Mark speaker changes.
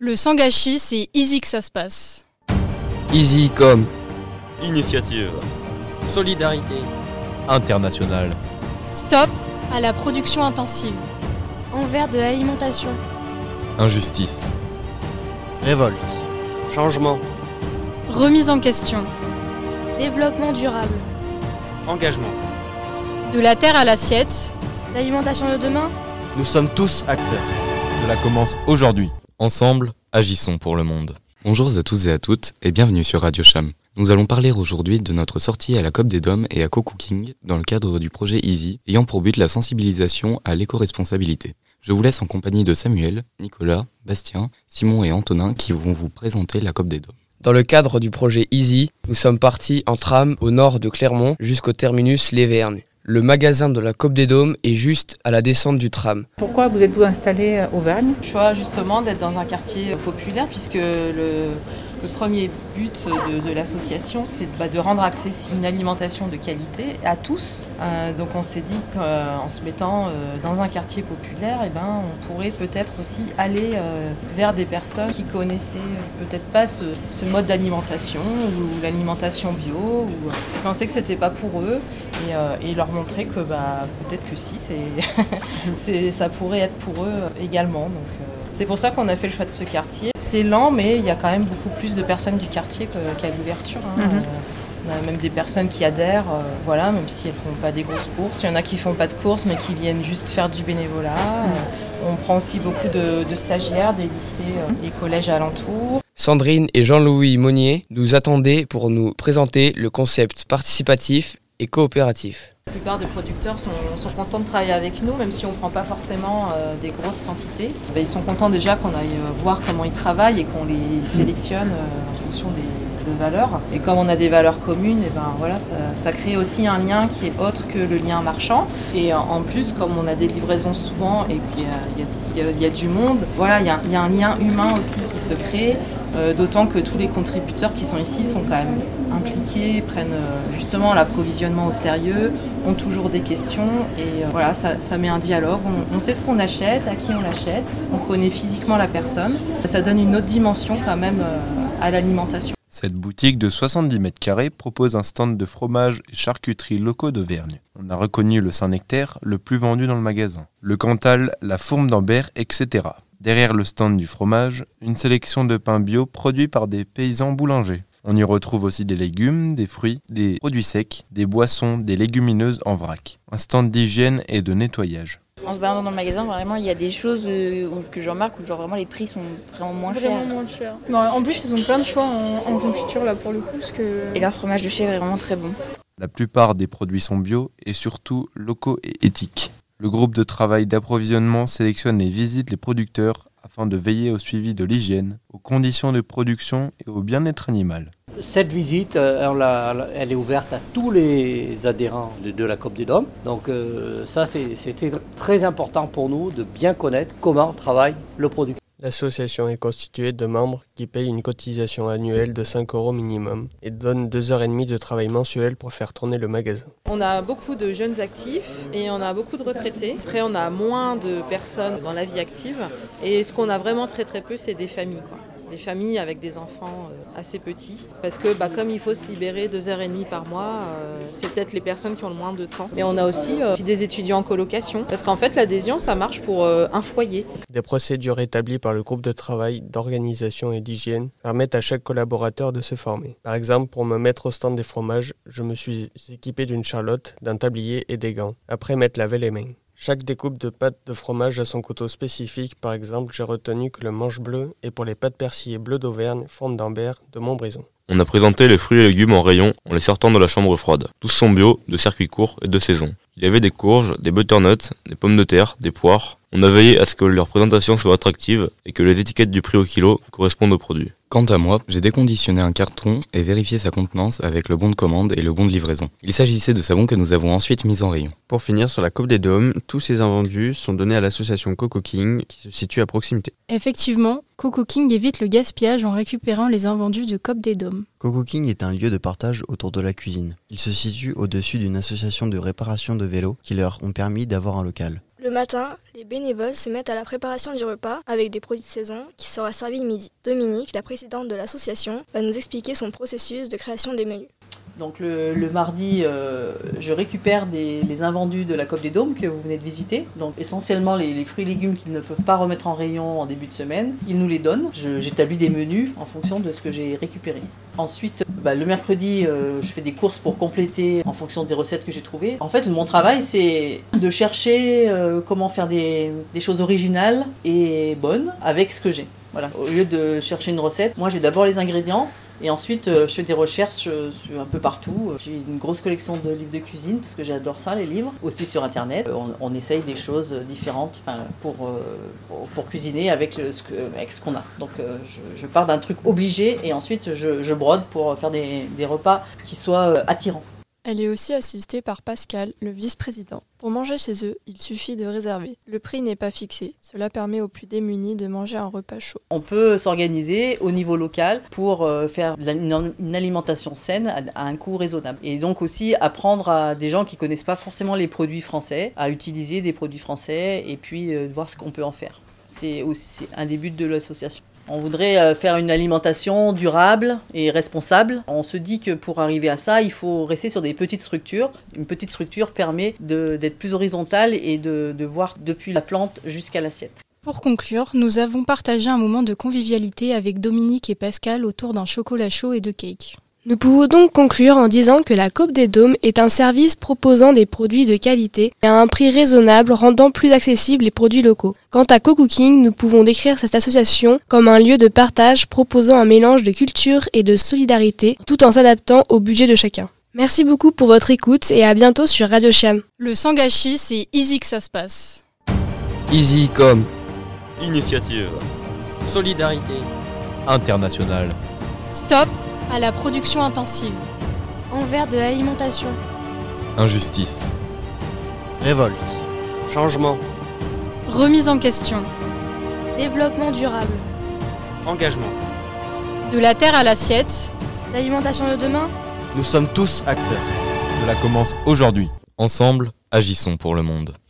Speaker 1: Le Sangashi, c'est easy que ça se passe.
Speaker 2: Easy comme
Speaker 3: Initiative.
Speaker 4: Solidarité.
Speaker 5: International.
Speaker 1: Stop à la production intensive.
Speaker 6: Envers de l'alimentation.
Speaker 5: Injustice.
Speaker 2: révolte.
Speaker 4: Changement.
Speaker 1: Remise en question.
Speaker 6: Développement durable.
Speaker 3: Engagement.
Speaker 1: De la terre à l'assiette.
Speaker 6: L'alimentation de demain.
Speaker 2: Nous sommes tous acteurs.
Speaker 5: Cela commence aujourd'hui.
Speaker 7: Ensemble, agissons pour le monde. Bonjour à tous et à toutes et bienvenue sur Radio Cham. Nous allons parler aujourd'hui de notre sortie à la COP des Dômes et à Co-Cooking dans le cadre du projet Easy, ayant pour but la sensibilisation à l'éco-responsabilité. Je vous laisse en compagnie de Samuel, Nicolas, Bastien, Simon et Antonin qui vont vous présenter la COP des Dômes.
Speaker 2: Dans le cadre du projet Easy, nous sommes partis en tram au nord de Clermont jusqu'au terminus Les Vergnes. Le magasin de la COP des Dômes est juste à la descente du tram.
Speaker 8: Pourquoi vous êtes-vous installé au Vergne ?
Speaker 9: Choix justement d'être dans un quartier populaire puisque le premier but de l'association c'est de rendre accessible une alimentation de qualité à tous. Donc on s'est dit qu'en se mettant dans un quartier populaire, on pourrait peut-être aussi aller vers des personnes qui connaissaient peut-être pas ce mode d'alimentation ou l'alimentation bio ou qui pensaient que c'était pas pour eux et leur montrer que peut-être que si ça pourrait être pour eux également. Donc, c'est pour ça qu'on a fait le choix de ce quartier. C'est lent, mais il y a quand même beaucoup plus de personnes du quartier qu'à l'ouverture. On a même des personnes qui adhèrent, même si elles ne font pas des grosses courses. Il y en a qui ne font pas de courses, mais qui viennent juste faire du bénévolat. On prend aussi beaucoup de stagiaires des lycées et collèges alentours.
Speaker 2: Sandrine et Jean-Louis Monnier nous attendaient pour nous présenter le concept participatif et coopératif.
Speaker 9: La plupart des producteurs sont contents de travailler avec nous, même si on ne prend pas forcément des grosses quantités. Ils sont contents déjà qu'on aille voir comment ils travaillent et qu'on les sélectionne en fonction de valeurs. Et comme on a des valeurs communes, ça crée aussi un lien qui est autre que le lien marchand. Et en plus, comme on a des livraisons souvent et qu'il y a du monde, il y a un lien humain aussi qui se crée. D'autant que tous les contributeurs qui sont ici sont quand même impliqués, prennent justement l'approvisionnement au sérieux, ont toujours des questions et ça met un dialogue. On sait ce qu'on achète, à qui on l'achète, on connaît physiquement la personne. Ça donne une autre dimension quand même à l'alimentation.
Speaker 5: Cette boutique de 70 mètres carrés propose un stand de fromage et charcuterie locaux d'Auvergne. On a reconnu le Saint-Nectaire, le plus vendu dans le magasin, le Cantal, la Fourme d'Ambert, etc. Derrière le stand du fromage, une sélection de pains bio produits par des paysans boulangers. On y retrouve aussi des légumes, des fruits, des produits secs, des boissons, des légumineuses en vrac. Un stand d'hygiène et de nettoyage.
Speaker 10: En se baladant dans le magasin, vraiment, il y a des choses que je remarque où vraiment les prix sont vraiment moins chers.
Speaker 11: En plus, ils ont plein de choix en confiture là pour le coup.
Speaker 10: Et leur fromage de chèvre est vraiment très bon.
Speaker 5: La plupart des produits sont bio et surtout locaux et éthiques. Le groupe de travail d'approvisionnement sélectionne et visite les producteurs afin de veiller au suivi de l'hygiène, aux conditions de production et au bien-être animal.
Speaker 12: Cette visite, elle est ouverte à tous les adhérents de la COP des Dômes. Donc c'était très important pour nous de bien connaître comment travaille le producteur.
Speaker 13: L'association est constituée de membres qui payent une cotisation annuelle de 5 € minimum et donnent 2h30 de travail mensuel pour faire tourner le magasin.
Speaker 9: On a beaucoup de jeunes actifs et on a beaucoup de retraités. Après, on a moins de personnes dans la vie active. Et ce qu'on a vraiment très très peu, c'est des familles, Des familles avec des enfants assez petits. Parce que comme il faut se libérer 2h30 par mois, c'est peut-être les personnes qui ont le moins de temps. Et on a aussi des étudiants en colocation. Parce qu'en fait, l'adhésion, ça marche pour un foyer.
Speaker 13: Des procédures établies par le groupe de travail, d'organisation et d'hygiène permettent à chaque collaborateur de se former. Par exemple, pour me mettre au stand des fromages, je me suis équipé d'une charlotte, d'un tablier et des gants. Après m'être lavé les mains. Chaque découpe de pâtes de fromage a son couteau spécifique. Par exemple, j'ai retenu que le manche bleu est pour les pâtes persillées bleues d'Auvergne, Fourme d'Ambert, de Montbrison.
Speaker 7: On a présenté les fruits et légumes en rayon en les sortant de la chambre froide. Tous sont bio, de circuit court et de saison. Il y avait des courges, des butternuts, des pommes de terre, des poires. On a veillé à ce que leur présentation soit attractive et que les étiquettes du prix au kilo correspondent aux produits. Quant à moi, j'ai déconditionné un carton et vérifié sa contenance avec le bon de commande et le bon de livraison. Il s'agissait de savons que nous avons ensuite mis en rayon.
Speaker 14: Pour finir, sur la COP des Dômes, tous ces invendus sont donnés à l'association Co-Cooking qui se situe à proximité.
Speaker 1: Effectivement, Co-Cooking évite le gaspillage en récupérant les invendus de COP des Dômes.
Speaker 15: Co-Cooking est un lieu de partage autour de la cuisine. Il se situe au-dessus d'une association de réparation de vélos qui leur ont permis d'avoir un local.
Speaker 6: Le matin, les bénévoles se mettent à la préparation du repas avec des produits de saison qui sera servi le midi. Dominique, la présidente de l'association, va nous expliquer son processus de création des menus.
Speaker 16: Donc le mardi, je récupère les invendus de la COP des Dômes que vous venez de visiter. Donc essentiellement les fruits et légumes qu'ils ne peuvent pas remettre en rayon en début de semaine, ils nous les donnent. J'établis des menus en fonction de ce que j'ai récupéré. Ensuite, le mercredi, je fais des courses pour compléter en fonction des recettes que j'ai trouvées. En fait, mon travail, c'est de chercher comment faire des choses originales et bonnes avec ce que j'ai. Voilà. Au lieu de chercher une recette, moi j'ai d'abord les ingrédients. Et ensuite, je fais des recherches un peu partout. J'ai une grosse collection de livres de cuisine, parce que j'adore ça, les livres. Aussi sur Internet, on essaye des choses différentes pour cuisiner avec ce qu'on a. Donc je pars d'un truc obligé et ensuite je brode pour faire des repas qui soient attirants.
Speaker 1: Elle est aussi assistée par Pascal, le vice-président. Pour manger chez eux, il suffit de réserver. Le prix n'est pas fixé. Cela permet aux plus démunis de manger un repas chaud.
Speaker 16: On peut s'organiser au niveau local pour faire une alimentation saine à un coût raisonnable. Et donc aussi apprendre à des gens qui ne connaissent pas forcément les produits français, à utiliser des produits français et puis voir ce qu'on peut en faire. C'est aussi un des buts de l'association. On voudrait faire une alimentation durable et responsable. On se dit que pour arriver à ça, il faut rester sur des petites structures. Une petite structure permet d'être plus horizontale et de voir depuis la plante jusqu'à l'assiette.
Speaker 1: Pour conclure, nous avons partagé un moment de convivialité avec Dominique et Pascal autour d'un chocolat chaud et de cake.
Speaker 17: Nous pouvons donc conclure en disant que la COP des Dômes est un service proposant des produits de qualité et à un prix raisonnable rendant plus accessibles les produits locaux. Quant à CoCooking, nous pouvons décrire cette association comme un lieu de partage proposant un mélange de culture et de solidarité tout en s'adaptant au budget de chacun. Merci beaucoup pour votre écoute et à bientôt sur Radio Chiam.
Speaker 1: Le sans gâchis, c'est easy que ça se passe.
Speaker 2: Easy comme
Speaker 3: Initiative.
Speaker 4: Solidarité.
Speaker 5: International.
Speaker 1: Stop à la production intensive.
Speaker 6: Envers de l'alimentation.
Speaker 15: Injustice.
Speaker 4: Révolte.
Speaker 3: Changement.
Speaker 1: Remise en question.
Speaker 6: Développement durable.
Speaker 3: Engagement.
Speaker 1: De la terre à l'assiette.
Speaker 6: L'alimentation de demain.
Speaker 15: Nous sommes tous acteurs.
Speaker 5: Cela commence aujourd'hui.
Speaker 15: Ensemble, agissons pour le monde.